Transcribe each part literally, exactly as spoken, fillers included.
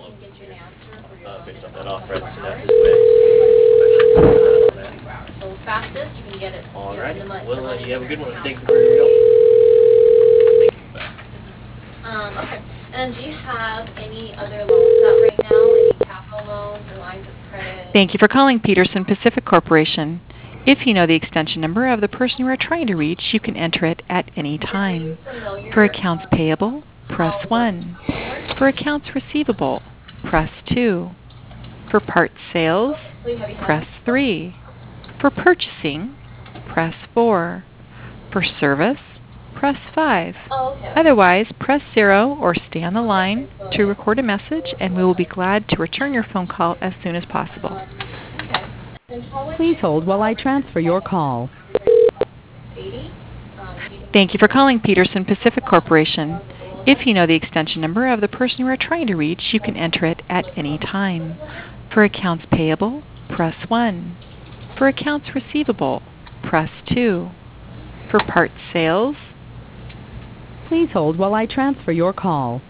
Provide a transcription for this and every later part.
Uh, based on that offer, I'd send out his way. So fastest, you can get it. All you know, right. in the month. Well, uh, you have a good one. Thank you for your help. Thank you. Bye. Um, okay. And do you have any other loans out right now? Any capital loans or lines of credit? Thank you for calling Peterson Pacific Corporation. If you know the extension number of the person you are trying to reach, you can enter it at any time. For accounts payable, press one. For accounts receivable, press two. For parts sales, press three. For purchasing, press four. For service, press five. Oh, okay. Otherwise, press zero or stay on the line to record a message, and we will be glad to return your phone call as soon as possible. Please hold while I transfer your call. Thank you for calling Peterson Pacific Corporation. If you know the extension number of the person you are trying to reach, you can enter it at any time. For accounts payable, press one. For accounts receivable, press two. For parts sales, Please hold while I transfer your call.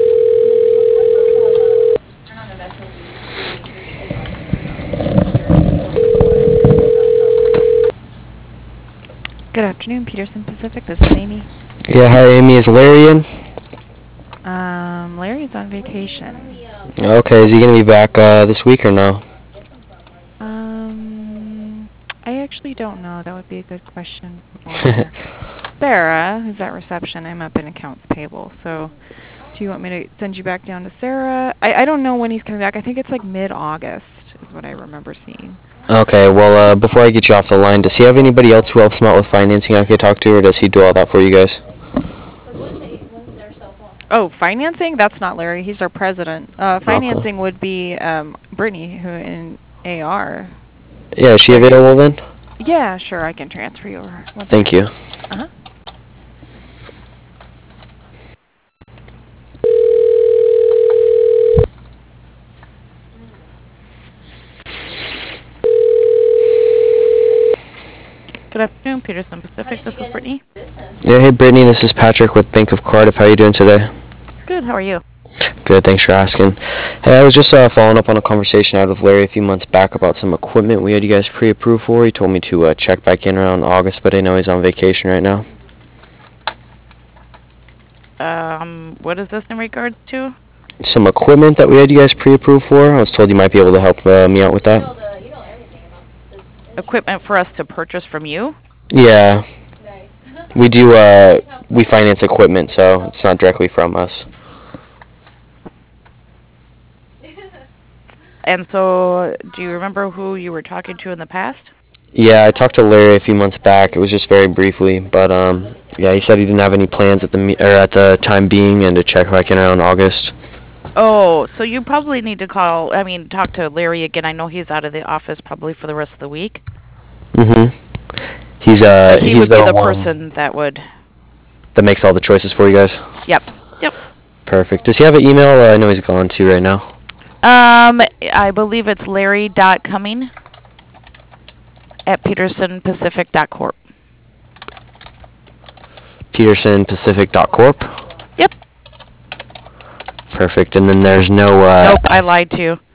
Good afternoon, Peterson Pacific. This is Amy. Yeah, hi Amy. Is Larry in? Um, Larry's on vacation. Okay, is he going to be back uh, this week or no? Um, I actually don't know. That would be a good question. for Sarah, who's at reception. I'm up in accounts payable. So, do you want me to send you back down to Sarah? I, I don't know when he's coming back. I think it's like mid-August is what I remember seeing. Okay, well, uh, before I get you off the line, does he have anybody else who helps him out with financing I could talk to, or does he do all that for you guys? Oh, financing? That's not Larry. He's our president. Uh, financing Okay. would be um, Brittany, who in A R. Yeah, is she available then? Yeah, sure. I can transfer you over. One Thank you. Uh-huh. Good afternoon, Peterson Pacific. This is Brittany. Yeah, hey Brittany, this is Patrick with Bank of Cardiff. How are you doing today? Good. How are you? Good, thanks for asking. Hey, I was just uh, following up on a conversation I had with Larry a few months back about some equipment we had you guys pre-approved for. He told me to uh, check back in around August, but I know he's on vacation right now. Um, what is this in regards to? Some equipment that we had you guys pre-approved for. I was told you might be able to help uh, me out with that. Equipment for us to purchase from you? Yeah. We do, uh, we finance equipment, so it's not directly from us. And so, do you remember who you were talking to in the past? Yeah, I talked to Larry a few months back. It was just very briefly, but um, yeah, he said he didn't have any plans at the me- or at the time being, and to check back in around August. Oh, so you probably need to call, I mean, talk to Larry again. I know he's out of the office probably for the rest of the week. Mhm. He's uh, he he's would be the the one person that would. that makes all the choices for you guys. Yep. Yep. Perfect. Does he have an email? Uh, I know he's gone to right now. Um, I believe it's Larry dot Cumming at Peterson Pacific dot corp. Peterson Pacific dot corp. Yep. Perfect. And then there's no. Uh, Nope, I lied to you.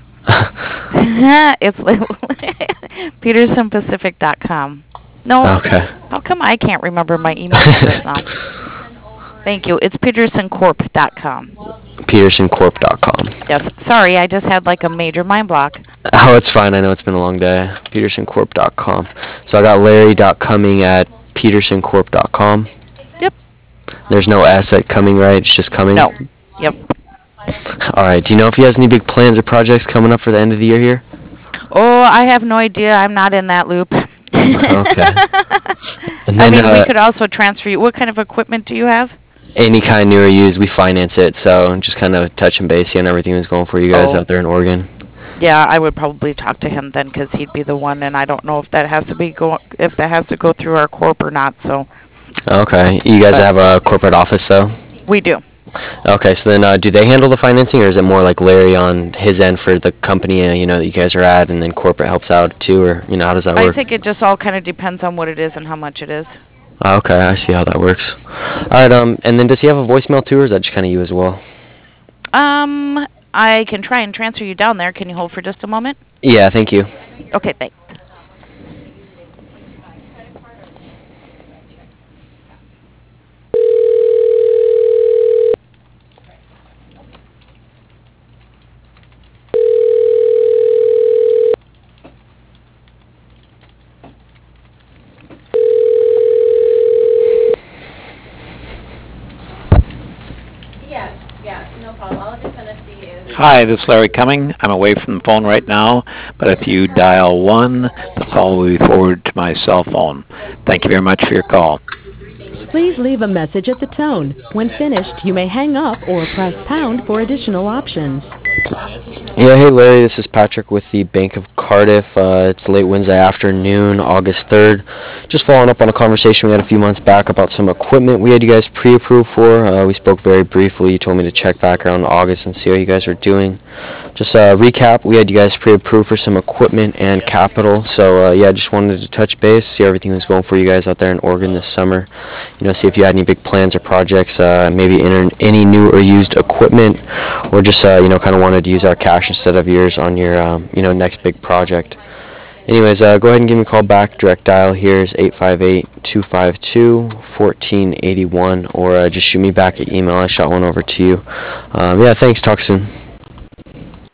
It's Peterson Pacific dot com. No. Okay. How come I can't remember my email address now? Thank you. It's Peterson Corp dot com. Peterson Corp dot com. Yes. Sorry, I just had like a major mind block. Oh, it's fine. I know it's been a long day. Peterson Corp dot com. So I got Larry dot Cumming at Peterson Corp dot com. Yep. There's no S at Cumming, right? It's just Cumming? No. Yep. All right. Do you know if he has any big plans or projects coming up for the end of the year here? Oh, I have no idea. I'm not in that loop. Okay. And I then, mean, uh, we could also transfer you. What kind of equipment do you have? any kind new or used, we finance it. So just kind of touching base on everything that's going for you guys Oh. out there in Oregon. Yeah, I would probably talk to him then, because he'd be the one, and I don't know if that has to be go if that has to go through our corp or not. So Okay. You guys But- have a corporate office, though? we do. Okay. So then, uh, do they handle the financing, or is it more like Larry on his end for the company, uh, you know, that you guys are at, and then corporate helps out too, or you know, how does that I work? think it just all kind of depends on what it is and how much it is. Okay, I see how that works. All right. Um, and then does he have a voicemail too, or is that just kind of you as well? Um, I can try and transfer you down there. Can you hold for just a moment? Yeah, thank you. Okay, thanks. Yes, yeah, no problem. All I'm just gonna see is. Hi, this is Larry Cumming. I'm away from the phone right now, but if you dial one, the call will be forwarded to my cell phone. Thank you very much for your call. Please leave a message at the tone. When finished, you may hang up or press pound for additional options. Yeah, hey Larry, this is Patrick with the Bank of Cardiff. Uh, it's late Wednesday afternoon, August third. Just following up on a conversation we had a few months back about some equipment we had you guys pre-approved for. Uh, we spoke very briefly. You told me to check back around August and see how you guys are doing. Just uh, recap, we had you guys pre-approved for some equipment and capital. So uh, yeah, just wanted to touch base, see how everything was going for you guys out there in Oregon this summer. You know, see if you had any big plans or projects, uh, maybe in any new or used equipment, or just uh, you know, kind of wanted to use our cash instead of yours on your um, you know, next big project. Anyways, uh, go ahead and give me a call back. Direct dial here is eight five eight, two five two, one four eight one, or uh, just shoot me back an email. I shot one over to you. Um, yeah, thanks. Talk soon.